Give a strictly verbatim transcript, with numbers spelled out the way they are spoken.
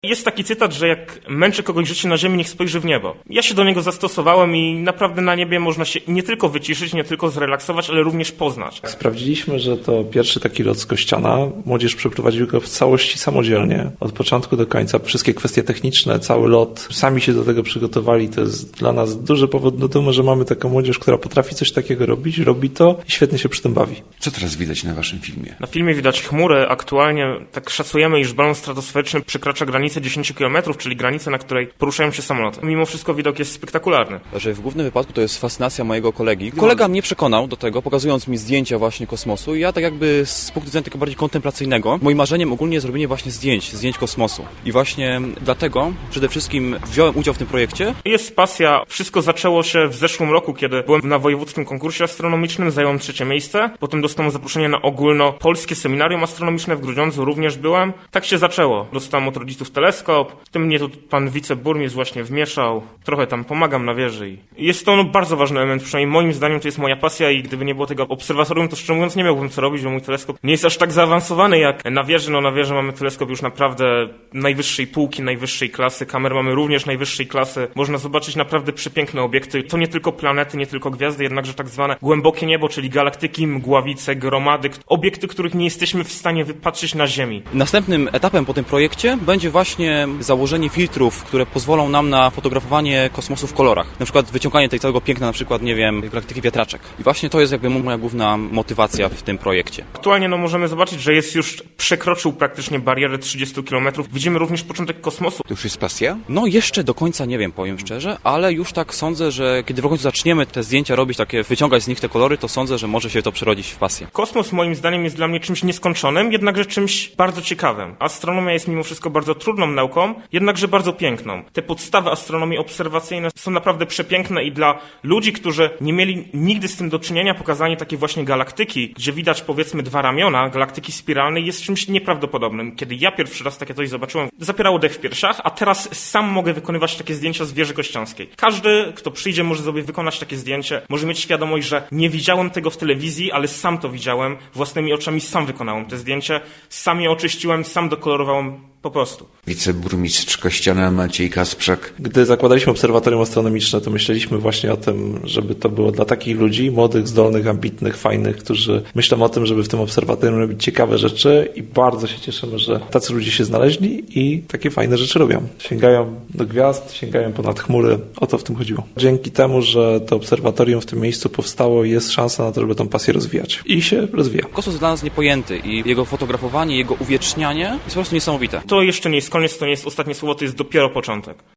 Jest taki cytat, że jak męczy kogoś życie na ziemi, niech spojrzy w niebo. Ja się do niego zastosowałem i naprawdę na niebie można się nie tylko wyciszyć, nie tylko zrelaksować, ale również poznać. Sprawdziliśmy, że to pierwszy taki lot z Kościana. Młodzież przeprowadziła go w całości samodzielnie, od początku do końca. Wszystkie kwestie techniczne, cały lot, sami się do tego przygotowali. To jest dla nas duży powód do dumy, że mamy taką młodzież, która potrafi coś takiego robić, robi to i świetnie się przy tym bawi. Co teraz widać na waszym filmie? Na filmie widać chmury. Aktualnie tak szacujemy, iż balon stratosferyczny przekracza granicę dziesięć kilometrów, czyli granicę, na której poruszają się samoloty. Mimo wszystko widok jest spektakularny. Że w głównym wypadku to jest fascynacja mojego kolegi. Kolega mnie przekonał do tego, pokazując mi zdjęcia właśnie kosmosu i ja tak jakby z punktu widzenia takiego bardziej kontemplacyjnego, moim marzeniem ogólnie jest zrobienie właśnie zdjęć, zdjęć kosmosu. I właśnie dlatego przede wszystkim wziąłem udział w tym projekcie. Jest pasja. Wszystko zaczęło się w zeszłym roku, kiedy byłem na wojewódzkim konkursie astronomicznym, zająłem trzecie miejsce. Potem dostałem zaproszenie na ogólnopolskie seminarium astronomiczne w Grudziądzu, również byłem. Tak się zaczęło. Dostałem od rodziców teleskop. W tym mnie tu pan wiceburmistrz właśnie wmieszał. Trochę tam pomagam na wieży. I jest to no, bardzo ważny element, przynajmniej moim zdaniem to jest moja pasja i gdyby nie było tego obserwatorium, to szczerze mówiąc nie miałbym co robić, bo mój teleskop nie jest aż tak zaawansowany jak na wieży. No na wieży mamy teleskop już naprawdę najwyższej półki, najwyższej klasy. Kamer mamy również najwyższej klasy. Można zobaczyć naprawdę przepiękne obiekty. To nie tylko planety, nie tylko gwiazdy, jednakże tak zwane głębokie niebo, czyli galaktyki, mgławice, gromady. Obiekty, których nie jesteśmy w stanie wypatrzyć na Ziemi. Następnym etapem po tym projekcie będzie właśnie założenie filtrów, które pozwolą nam na fotografowanie kosmosu w kolorach. Na przykład wyciąganie tej całego piękna, na przykład, nie wiem, galaktyki wiatraczek. I właśnie to jest jakby moja główna motywacja w tym projekcie. Aktualnie no, możemy zobaczyć, że jest już przekroczył praktycznie barierę trzydziestu kilometrów. Widzimy również początek kosmosu. To już jest pasja? No jeszcze do końca nie wiem, powiem szczerze, ale już tak sądzę, że kiedy w końcu zaczniemy te zdjęcia robić, takie wyciągać z nich te kolory, to sądzę, że może się to przerodzić w pasję. Kosmos moim zdaniem jest dla mnie czymś nieskończonym, jednakże czymś bardzo ciekawym. Astronomia jest mimo wszystko bardzo trudną nauką, jednakże bardzo piękną. Te podstawy astronomii obserwacyjnej są naprawdę przepiękne i dla ludzi, którzy nie mieli nigdy z tym do czynienia, pokazanie takiej właśnie galaktyki, gdzie widać powiedzmy dwa ramiona galaktyki spiralnej jest czymś nieprawdopodobnym. Kiedy ja pierwszy raz takie coś zobaczyłem, zapierało dech w piersiach, a teraz sam mogę wykonywać takie zdjęcia z wieży kościańskiej. Każdy, kto przyjdzie, może sobie wykonać takie zdjęcie, może mieć świadomość, że nie widziałem tego w telewizji, ale sam to widziałem, własnymi oczami sam wykonałem te zdjęcie, sam je oczyściłem, sam dokolorowałem po prostu. Wiceburmistrz Kościana Maciej Kasprzak. Gdy zakładaliśmy obserwatorium astronomiczne, to myśleliśmy właśnie o tym, żeby to było dla takich ludzi, młodych, zdolnych, ambitnych, fajnych, którzy myślą o tym, żeby w tym obserwatorium robić ciekawe rzeczy i bardzo się cieszymy, że tacy ludzie się znaleźli i takie fajne rzeczy robią. Sięgają do gwiazd, sięgają ponad chmury. O to w tym chodziło. Dzięki temu, że to obserwatorium w tym miejscu powstało, jest szansa na to, żeby tą pasję rozwijać. I się rozwija. Kosmos jest dla nas niepojęty i jego fotografowanie, jego uwiecznianie jest po prostu niesamowite. To jeszcze nie jest koniec, to nie jest ostatnie słowo, to jest dopiero początek.